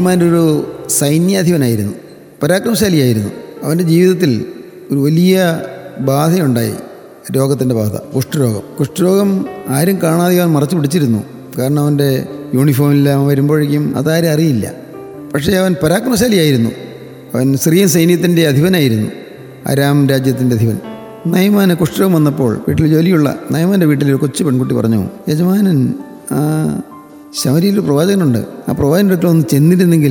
നയമാൻ ഒരു സൈന്യാധിപനായിരുന്നു, പരാക്രമശാലിയായിരുന്നു. അവൻ്റെ ജീവിതത്തിൽ ഒരു വലിയ ബാധയുണ്ടായി, രോഗത്തിൻ്റെ ബാധ, കുഷ്ഠരോഗം ആരും കാണാതെ അവൻ മറച്ചു പിടിച്ചിരുന്നു. കാരണം അവൻ്റെ യൂണിഫോമിൽ അവൻ വരുമ്പോഴേക്കും അതാരും അറിയില്ല. പക്ഷേ അവൻ പരാക്രമശാലിയായിരുന്നു. അവൻ സിറിയൻ സൈന്യത്തിൻ്റെ അധിപനായിരുന്നു, അരാം രാജ്യത്തിൻ്റെ അധിപൻ. നയമാന് കുഷ്ഠരോഗം വന്നപ്പോൾ വീട്ടിൽ ജോലിയുള്ള നയമാൻ്റെ വീട്ടിലൊരു കൊച്ചു പെൺകുട്ടി പറഞ്ഞു, യജമാനൻ ശമരിയിൽ പ്രവാചകനുണ്ട്, ആ പ്രവാചകൻ്റെ അടുക്കൽ ഒന്ന് ചെന്നിരുന്നെങ്കിൽ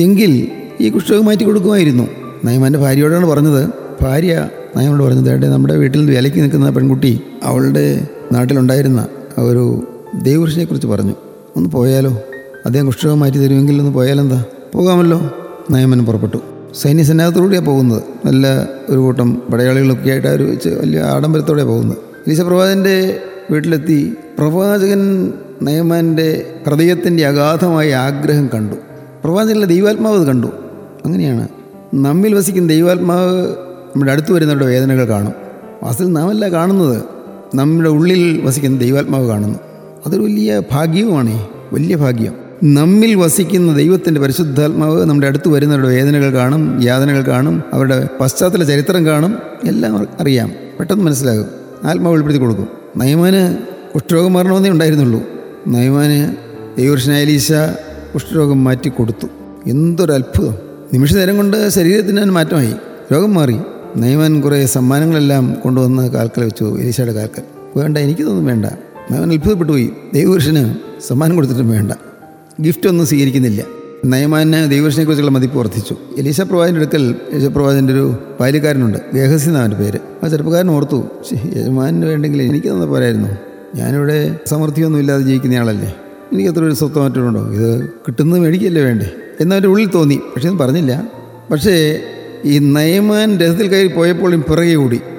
ഈ കുഷ്ഠരോഗം മാറ്റി കൊടുക്കുമായിരുന്നു. നയമാൻ്റെ ഭാര്യയോടാണ് പറഞ്ഞത്. ഭാര്യ നയമാനോട് പറഞ്ഞത്, ഏട്ടെ നമ്മുടെ വീട്ടിൽ വിലയ്ക്ക് നിൽക്കുന്ന പെൺകുട്ടി അവളുടെ നാട്ടിലുണ്ടായിരുന്ന ഒരു ദൈവപുരുഷനെക്കുറിച്ച് പറഞ്ഞു, ഒന്ന് പോയാലോ, അദ്ദേഹം കുഷ്ഠരോഗം മാറ്റി തരുമെങ്കിൽ ഒന്ന് പോയാലെന്താ? പോകാമല്ലോ. നയമാൻ പുറപ്പെട്ടു. സൈന്യസന്നാഹത്തോടുകൂടിയാണ് പോകുന്നത്. നല്ല ഒരു കൂട്ടം പടയാളികളൊക്കെ ആയിട്ട് ഒരു വലിയ ആഡംബരത്തോടെയാണ് പോകുന്നത്. എലീശ പ്രവാചകൻ്റെ വീട്ടിലെത്തി. പ്രവാചകൻ നയമാൻ്റെ ഹൃദയത്തിൻ്റെ അഗാധമായ ആഗ്രഹം കണ്ടു. പ്രവാചകനിലെ ദൈവാത്മാവ് അത് കണ്ടു. അങ്ങനെയാണ് നമ്മിൽ വസിക്കുന്ന ദൈവാത്മാവ് നമ്മുടെ അടുത്ത് വരുന്നവരുടെ വേദനകൾ കാണും. വാസ്തവത്തിൽ നാമല്ല കാണുന്നത്, നമ്മുടെ ഉള്ളിൽ വസിക്കുന്ന ദൈവാത്മാവ് കാണുന്നു. അതൊരു വലിയ ഭാഗ്യവുമാണ്, വലിയ ഭാഗ്യം. നമ്മിൽ വസിക്കുന്ന ദൈവത്തിൻ്റെ പരിശുദ്ധാത്മാവ് നമ്മുടെ അടുത്ത് വരുന്നവരുടെ വേദനകൾ കാണും, യാതനകൾ കാണും, അവരുടെ പശ്ചാത്തല ചരിത്രം കാണും, എല്ലാം അറിയാം, പെട്ടെന്ന് മനസ്സിലാകും, ആത്മാവ് വെളിപ്പെടുത്തി കൊടുക്കും. നയമാന് കുഷ്ഠരോഗം മാറണമെന്നേ ഉണ്ടായിരുന്നുള്ളൂ. നയമാന് ദൈവപുരുഷനായ എലീശ കുഷ്ഠരോഗം മാറ്റി കൊടുത്തു. എന്തൊരു അത്ഭുതം! നിമിഷ നേരം കൊണ്ട് ശരീരത്തിന് മാറ്റമായി, രോഗം മാറി. നയമാൻ കുറേ സമ്മാനങ്ങളെല്ലാം കൊണ്ടുവന്ന് കാൽക്കൽ വെച്ചു, എലീശയുടെ കാൽക്കൽ. വേണ്ട, എനിക്കിതൊന്നും വേണ്ട. നയമാൻ അത്ഭുതപ്പെട്ടു പോയി. ദൈവപുരുഷന് സമ്മാനം കൊടുത്തിട്ടും വേണ്ട, ഗിഫ്റ്റൊന്നും സ്വീകരിക്കുന്നില്ല. നയമാന് ദൈവപുരുഷനെക്കുറിച്ചുള്ള മതിപ്പ് വർദ്ധിച്ചു. എലീശ പ്രവാചകൻ്റെ അടുക്കൽ എലീശ പ്രവാചകൻ്റെ ഒരു ബാല്യക്കാരനുണ്ട്, ഗേഹസി എന്നാണ് അവൻ്റെ പേര്. ആ ചെറുപ്പക്കാരൻ ഓർത്തു, യജമാനന് വേണ്ടെങ്കിൽ എനിക്ക് തന്നെ പോരായിരുന്നു, ഞാനിവിടെ സമൃദ്ധിയൊന്നും ഇല്ലാതെ ജീവിക്കുന്നയാളല്ലേ, എനിക്കത്ര ഒരു സ്വത്തം മറ്റുണ്ടോ, ഇത് കിട്ടുന്നത് മേടിക്കല്ലേ വേണ്ടേ എന്നവൻ്റെ ഉള്ളിൽ തോന്നി. പക്ഷേ ഒന്നും പറഞ്ഞില്ല. പക്ഷേ ഈ നയമാൻ രഥത്തിൽ കയറി പോയപ്പോൾ പിറകെ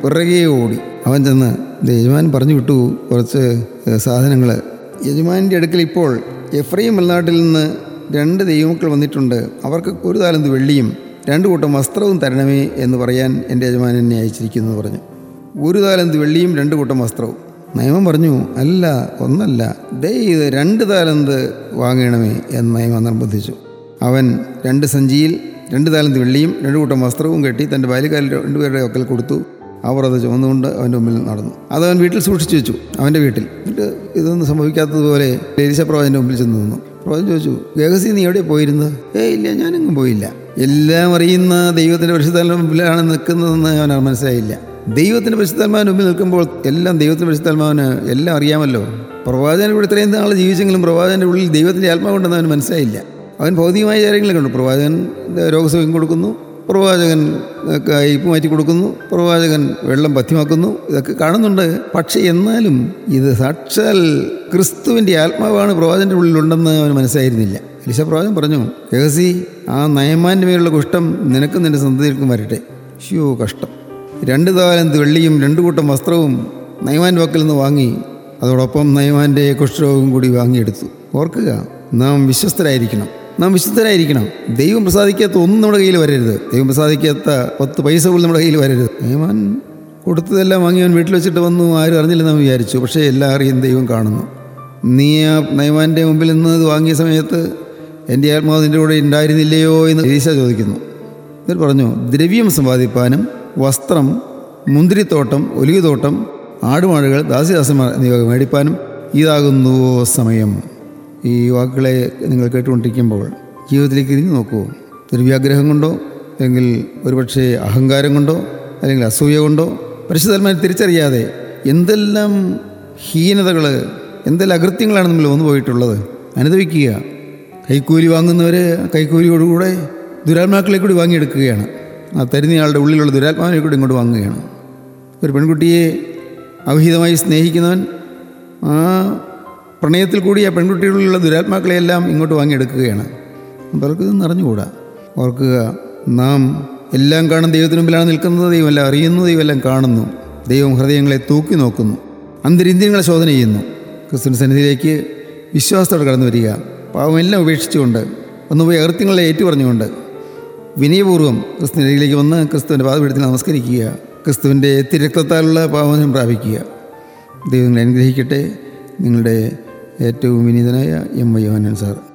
ഓടി. അവൻ ചെന്ന് യജമാൻ പറഞ്ഞു വിട്ടു കുറച്ച് സാധനങ്ങൾ. യജമാൻ്റെ അടുക്കൽ ഇപ്പോൾ എഫ്രൈം മലനാട്ടിൽ നിന്ന് 2 ദൈവമക്കൾ വന്നിട്ടുണ്ട്, അവർക്ക് 1 താലന്ത് വെള്ളിയും 2 കൂട്ടം വസ്ത്രവും തരണമേ എന്ന് പറയാൻ എൻ്റെ യജമാൻ എന്നെ അയച്ചിരിക്കുന്നു എന്ന് പറഞ്ഞു. 1 താലന്ത് വെള്ളിയും 2 കൂട്ടം വസ്ത്രവും. നയമാൻ പറഞ്ഞു, അല്ല, ഒന്നല്ല, ഇത് 2 താലന്ത് വാങ്ങണമേ എന്ന് നയമാൻ നിർബന്ധിച്ചു. അവൻ 2 സഞ്ചിയിൽ 2 താലന്ത് വെള്ളിയും 2 കൂട്ടം വസ്ത്രവും കെട്ടി തൻ്റെ ബാല്യക്കാരിൽ 2 പേരുടെ ഒക്കൽ കൊടുത്തു. അവർ അത് ചുമന്നുകൊണ്ട് അവൻ്റെ മുമ്പിൽ നടന്നു. അതവൻ വീട്ടിൽ സൂക്ഷിച്ചു വെച്ചു, അവൻ്റെ വീട്ടിൽ. എന്നിട്ട് ഇതൊന്നും സംഭവിക്കാത്തതുപോലെ എലീശ പ്രവാചകൻ്റെ മുമ്പിൽ ചെന്ന് നിന്നു. പ്രവാചകൻ ചോദിച്ചു, ഗേഹസി നീ എവിടെ പോയിരുന്നത്? ഇല്ല, ഞാനെങ്ങും പോയില്ല. എല്ലാം അറിയുന്ന ദൈവത്തിൻ്റെ പരിശുദ്ധാത്മാവിൻ്റെ മുമ്പിലാണ് നിൽക്കുന്നതെന്ന് അവൻ മനസ്സിലായില്ല. ദൈവത്തിൻ്റെ പരിശുദ്ധാത്മാവിൻ്റെ മുമ്പിൽ നിൽക്കുമ്പോൾ എല്ലാം ദൈവത്തിൻ്റെ പരിശുദ്ധാത്മാവിന് എല്ലാം അറിയാമല്ലോ. പ്രവാചകൻ ഇവിടെ ഇത്രയും നാൾ ജീവിച്ചെങ്കിലും പ്രവാചകൻ്റെ ഉള്ളിൽ ദൈവത്തിൻ്റെ ആത്മാവുണ്ടെന്ന് അവന് മനസ്സിലായില്ല. അവൻ ഭൗതികമായ കാര്യങ്ങൾ കണ്ടു. പ്രവാചകൻ രോഗസുഖം കൊടുക്കുന്നു, പ്രവാചകൻ ഇപ്പ് മാറ്റി കൊടുക്കുന്നു, പ്രവാചകൻ വെള്ളം പഥ്യമാക്കുന്നു, ഇതൊക്കെ കാണുന്നുണ്ട്. പക്ഷേ എന്നാലും ഇത് സാക്ഷാൽ ക്രിസ്തുവിൻ്റെ ആത്മാവാണ് പ്രവാചകൻ്റെ ഉള്ളിലുണ്ടെന്ന് അവന് മനസ്സിലായിരുന്നില്ല. എലീശ പ്രവാചകൻ പറഞ്ഞു, ഗേഹസി, ആ നയമാൻ്റെ മേലുള്ള കുഷ്ഠം നിനക്കും നിൻ്റെ സന്തതികൾക്കും വരട്ടെ. കഷ്ടം. 2 താലന്ത് വെള്ളിയും 2 കൂട്ടം വസ്ത്രവും നയമാൻ്റെ പക്കൽ നിന്ന് വാങ്ങി, അതോടൊപ്പം നയമാൻ്റെ കുഷ്ഠരോഗം കൂടി വാങ്ങിയെടുത്തു. ഓർക്കുക, നാം വിശ്വസ്തരായിരിക്കണം. ദൈവം പ്രസാദിക്കാത്ത ഒന്നും നമ്മുടെ കയ്യിൽ വരരുത്. ദൈവം പ്രസാദിക്കാത്ത 10 പൈസ പോലും നമ്മുടെ കയ്യിൽ വരരുത്. നയമാൻ കൊടുത്തതെല്ലാം വാങ്ങി അവൻ വീട്ടിൽ വെച്ചിട്ട് വന്നു. ആരും അറിഞ്ഞില്ലെന്ന് അവൻ വിചാരിച്ചു. പക്ഷേ എല്ലാം അറിയും, ദൈവം കാണുന്നു. നീ ആ നയമാൻ്റെ മുമ്പിൽ നിന്ന് ഇത് വാങ്ങിയ സമയത്ത് എൻ്റെ ആത്മാവ് നിൻ്റെ കൂടെ ഉണ്ടായിരുന്നില്ലയോ എന്ന് എലീശ ചോദിക്കുന്നു. എന്നിട്ട് പറഞ്ഞു, ദ്രവ്യം സമ്പാദിപ്പാനും വസ്ത്രം, മുന്തിരിത്തോട്ടം, ഒലിവുതോട്ടം, ആടുമാടുകൾ, ദാസിദാസന്മാർ എന്നിവ മേടിപ്പാനും ഇതാകുന്നുവോ സമയം. ഈ വാക്കുകളെ നിങ്ങൾ കേട്ടുകൊണ്ടിരിക്കുമ്പോൾ ജീവിതത്തിലേക്ക് തിരിഞ്ഞു നോക്കൂ. ദ്രവ്യാഗ്രഹം കൊണ്ടോ, അല്ലെങ്കിൽ ഒരുപക്ഷെ അഹങ്കാരം കൊണ്ടോ, അല്ലെങ്കിൽ അസൂയ കൊണ്ടോ പരിശുദ്ധാത്മാവിനെ തിരിച്ചറിയാതെ എന്തെല്ലാം ഹീനതകൾ, എന്തെല്ലാം അകൃത്യങ്ങളാണ് നമ്മൾ വന്നു പോയിട്ടുള്ളത്. അനുഭവിക്കുക. കൈക്കൂലി വാങ്ങുന്നവർ കൈക്കൂലിയോടുകൂടെ ദുരാത്മാക്കളെ കൂടി വാങ്ങിയെടുക്കുകയാണ്. ആ തരുന്നയാളുടെ ഉള്ളിലുള്ള ദുരാത്മാവിനെ കൂടി ഇങ്ങോട്ട് വാങ്ങുകയാണ്. ഒരു പെൺകുട്ടിയെ അവിഹിതമായി സ്നേഹിക്കുന്നവൻ ആ പ്രണയത്തിൽ കൂടി ആ പെൺകുട്ടികളിലുള്ള ദുരാത്മാക്കളെയെല്ലാം ഇങ്ങോട്ട് വാങ്ങിയെടുക്കുകയാണ്. പലർക്കും ഇതൊന്നും അറിഞ്ഞുകൂടാ. ഓർക്കുക, നാം എല്ലാം കാണുന്ന ദൈവത്തിന് മുമ്പിലാണ് നിൽക്കുന്നത്. ദൈവമെല്ലാം അറിയുന്നു, ദൈവമെല്ലാം കാണുന്നു. ദൈവം ഹൃദയങ്ങളെ തൂക്കി നോക്കുന്നു, അന്തരിന്ദ്രിയങ്ങളെ ശോധന ചെയ്യുന്നു. ക്രിസ്തുവിൻ്റെ സന്നിധിയിലേക്ക് വിശ്വാസത്തോടെ കടന്നു വരിക. പാവമെല്ലാം ഉപേക്ഷിച്ചുകൊണ്ട്, ഒന്നുപോയി അകൃത്യങ്ങളെ ഏറ്റുപറഞ്ഞുകൊണ്ട് വിനയപൂർവ്വം ക്രിസ്തുവിലേക്ക് വന്ന് ക്രിസ്തുവിൻ്റെ പാദപീഠത്തിൽ നമസ്കരിക്കുക. ക്രിസ്തുവിൻ്റെ തിരക്തത്താലുള്ള പാവനം പ്രാപിക്കുക. ദൈവങ്ങളെ അനുഗ്രഹിക്കട്ടെ. നിങ്ങളുടെ ഏറ്റവും വിനീതനായ എം. വൈ. യോഹന്നാൻ സാർ.